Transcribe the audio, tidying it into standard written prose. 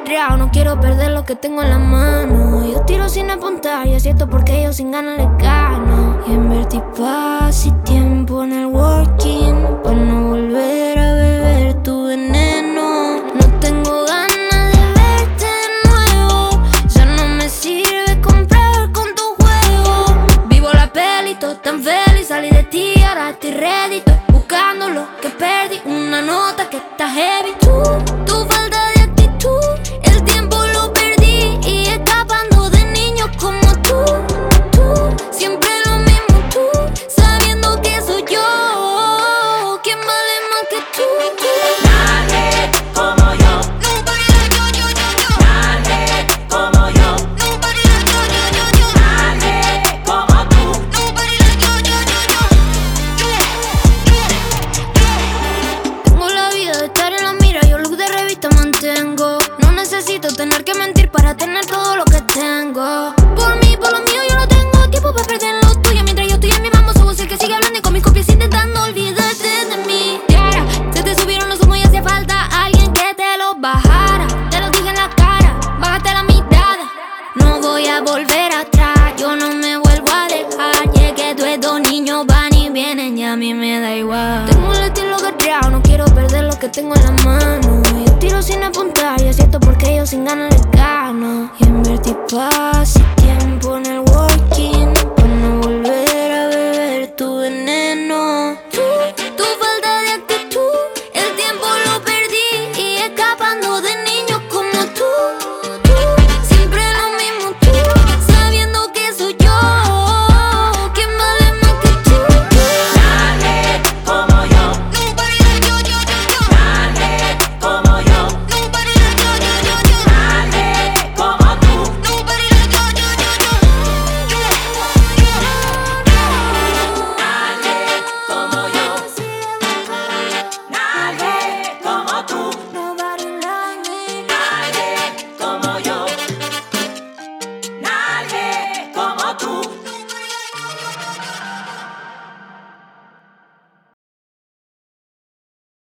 ajetreado, no quiero perder lo que tengo en la mano. Yo tiro sin apuntar y acierto porque yo sin ganas le gano. Y invertí paz y tiempo en el working para no volver a beber tu veneno. No tengo ganas de verte de nuevo, ya no me sirve comprar con tu juego. Vivo la peli, todo tan feliz, salí de ti, ahora estoy ready. Estoy buscando lo que perdí, una nota que está heavy. Tu falta de actitud, el tiempo lo perdí y escapando de niños como tú. Siempre lo mismo tú, sabiendo que soy yo. ¿Quién vale más que tú? Nadie como yo. Nobody like yo. Nadie como yo. Nobody like yo. Nadie como tú. Nobody like yo. Tengo la vida de estar en la mira, yo look de revista mantengo. No necesito tener que mentir para tener todo lo que tengo. Por mí, por lo mío, yo no tengo tiempo para perder lo tuyo. Mientras yo estoy en mi mambo, soy vos el que sigue hablando y con mis copias intentando olvidarte de mí. Yeah, se te subieron los humos y hacía falta alguien que te los bajara. Te lo dije en la cara, bájate la mirada. No voy a volver atrás, yo no me vuelvo a dejar. Llegué, tú estos niños van y vienen y a mí me da igual. Tengo el estilo ajetreado, no quiero perder lo que tengo en la mano. Yo tiro sin apuntar y acierto porque yo sin ganas le gano. Y invertí paz y tiempo en el world.